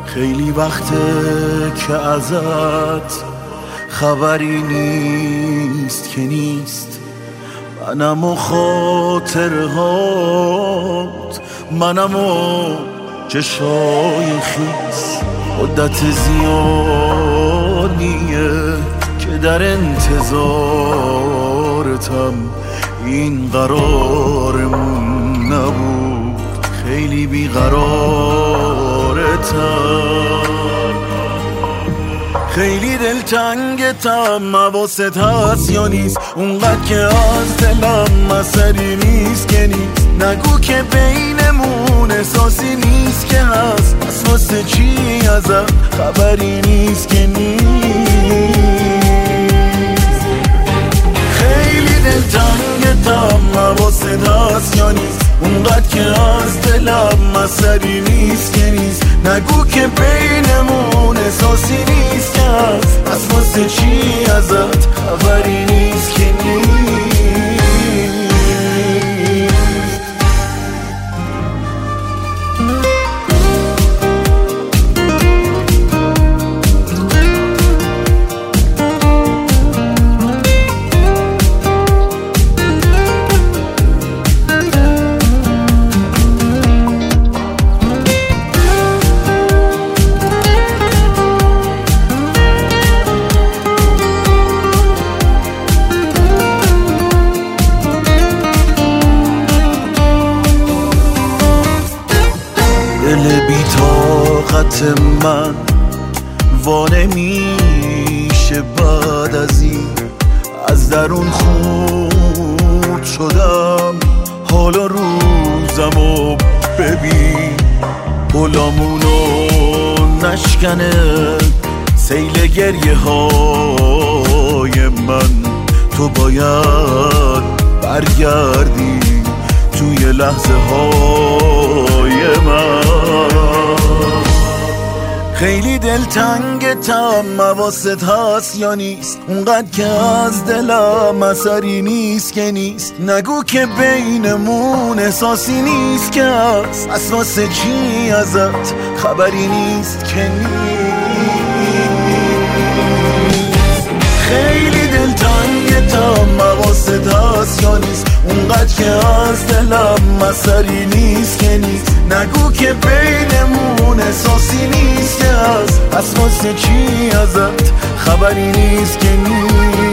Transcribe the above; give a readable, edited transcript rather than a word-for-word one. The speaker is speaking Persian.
خیلی وقته که ازت خبری نیست که نیست. منم و خاطرهات، منم و چشای خیس. مدت زیادیه که در انتظارتم، این قرارمون نبود، خیلی بیقرارتم. خیلی دلتنگتم، حواست هست یا نیست؟ اونقدر که از دلم اثری نیست که نیست. نگو که بینمون احساسی نیست که هست، پس واسه چی ازم خبری نیست که نیست؟ خیلی دلتنگتم، حواست هست یا نیست؟ اونقدر که از دلم اثری نیست که نیست. نگو که بینمون احساسی نیست که هست، پس واسه چی ازت خبری نیست که نیست؟ دل بی طاقت من وانه میشه بعد از این. از درون خورد شدم، حالا روزمو ببین. گلامونو نشکنه سیل گریه های من. تو باید برگردی توی لحظه های من. خیلی دلتنگتم، حواست هست یا نیست؟ اونقدر که از دلم اثری نیست که نیست. نگو که بینمون احساسی نیست که هست، پس واسه چی ازت خبری نیست که نیست؟ خیلی دلتنگتم، حواست هست یا نیست؟ اونقدر که از دلم اثری نیست که نیست. نگو که بینمون احساسی نیست که هست، پس واسه چی ازت خبری نیست که نیست؟